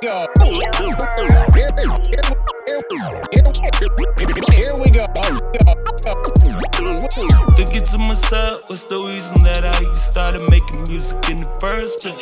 go. Here we go. Thinking to myself, what's the reason that I even started making music in the first place?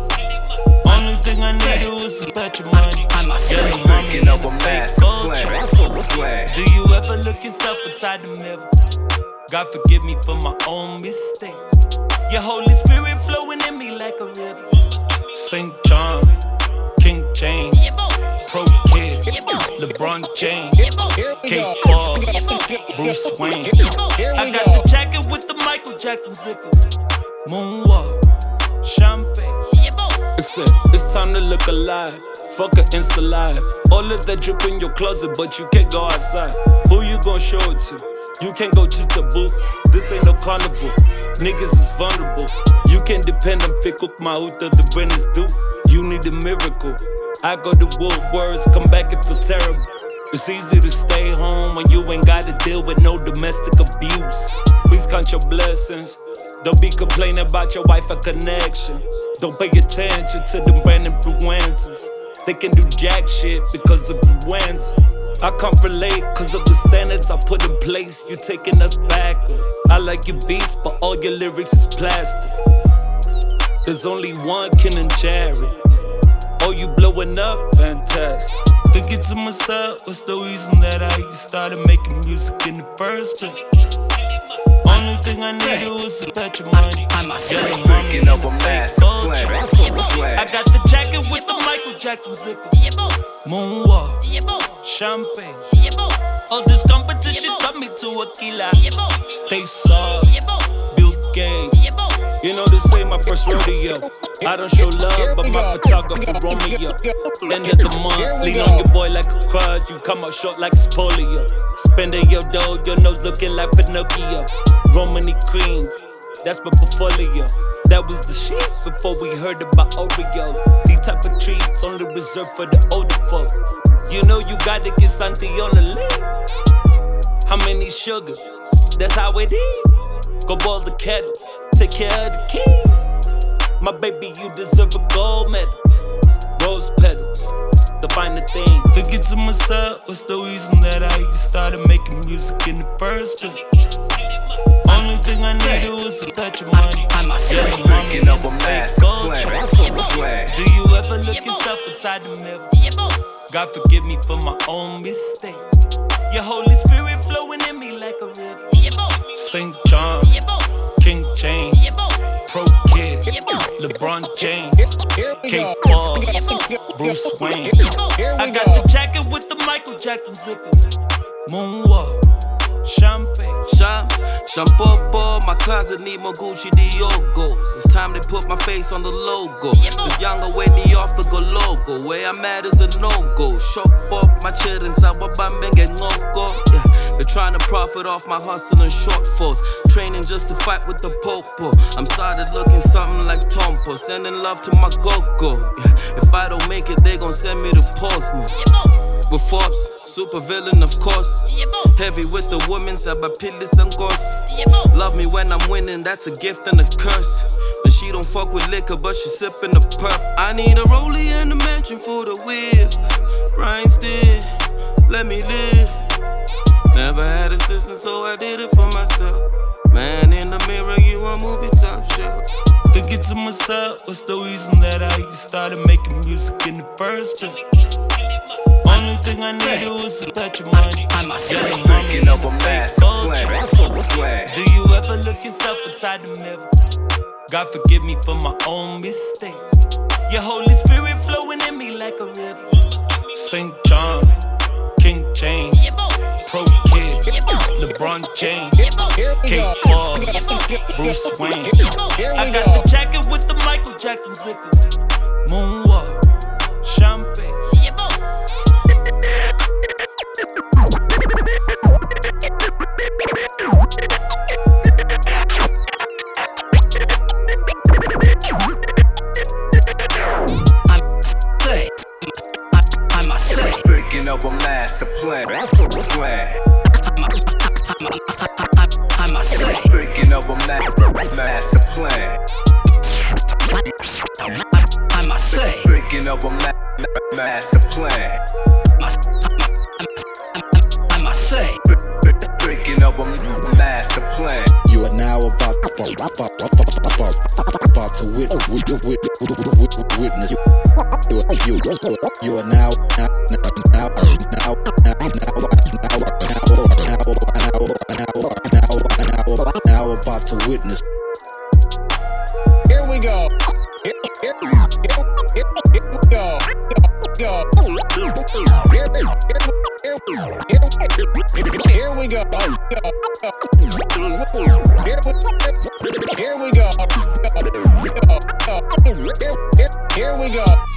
Only thing I needed was a touch of money. Yellow mommy in a fake culture. Do you ever look yourself inside the mirror? God forgive me for my own mistakes. Your Holy Spirit flowing in me like a river. St. John, King James, Pro Kid, LeBron James, Kate Paul, Bruce Wayne. I got the jacket with the Michael Jackson zipper. Moonwalk, champagne. It's time to look alive. Fuck a Insta live. All of that drip in your closet, but you can't go outside. Who you gon' show it to? You can't go to Taboo. This ain't no carnival. Niggas is vulnerable. You can't depend on fickle Mahuta, the brand is due. You need a miracle. I go to Woodwards, come back and feel terrible. It's easy to stay home when you ain't gotta deal with no domestic abuse. Please count your blessings. Don't be complaining about your wife or connection. Don't pay attention to them brand influencers. They can do jack shit because of influenza. I can't relate cause of the standards I put in place. You taking us back. I like your beats, but all your lyrics is plastic. There's only one Ken and Jerry. Oh, you blowing up? Fantastic. Thinking to myself, what's the reason that I even started making music in the first place? Only thing I needed was a touch of money. Yellow mommy in a fake culture. I got the jacket with the Michael Jackson zipper. Moonwalk, champagne. All this competition taught me to a killer. Stay soft, Bill Gates. You know this ain't my first rodeo. I don't show love, but my photographer Romeo. End of the month, lean on your boy like a crutch. You come out short like it's polio. Spending your dough, your nose looking like Pinocchio. Romany creams, that's my portfolio. That was the shit before we heard about Oreo. These type of treats only reserved for the older folk. You know you gotta get something on the list. How many sugars? That's how it is. Go boil the kettle, take care of the king. My baby, you deserve a gold medal. Rose petals, the finer thing. Thinking to myself, what's the reason that I even started making music in the first place? Only thing I needed was a touch of money. Yellow mommy in a fake culture. Do you ever look yourself inside the mirror? God forgive me for my own mistakes. Your Holy Spirit flowing in me like a river. St. John, King James, Pro Kid, LeBron James, Kate Paul, Bruce Wayne. I got the jacket with the Michael Jackson zipper. Moonwalk, champagne. Shampoo, my closet need more Gucci Diogos. It's time to put my face on the logo. This younger way me off the go logo. Where I'm at is a no-go. Shop up my children, sawa bambeng and loco. Yeah, they're trying to profit off my hustle and shortfalls. Training just to fight with the popo. I'm started looking something like Tompo. Sending love to my go-go. Yeah, if I don't make it, they gon' send me to Postman. With Forbes, super villain of course. Heavy with the women, sabapilis and ghosts. Love me when I'm winning, that's a gift and a curse. And she don't fuck with liquor, but she sippin' the perp. I need a rollie and a mansion for the whip. Brian Steele, let me live. Never had assistance, so I did it for myself. Man in the mirror, you a movie top shelf. Thinking to myself, what's the reason that I even started making music in the first place? Only thing I needed was a touch of money. Yellow mommy in a fake culture. Do you ever look yourself inside the mirror? God forgive me for my own mistakes. Your Holy Spirit flowing in me like a river. St. John, King James, Pro Kid, LeBron James, Kate Paul, Bruce Wayne. I got the jacket with the Michael Jackson zipper. Moonwalk, champagne. Thinking of a master plan. Thinking of a master plan. Thinking of a master plan. I must say. Thinking of a master plan. You are now about to witness. You are now about to witness. Here we go. Here we go. Here we go. Here we go. Here we go.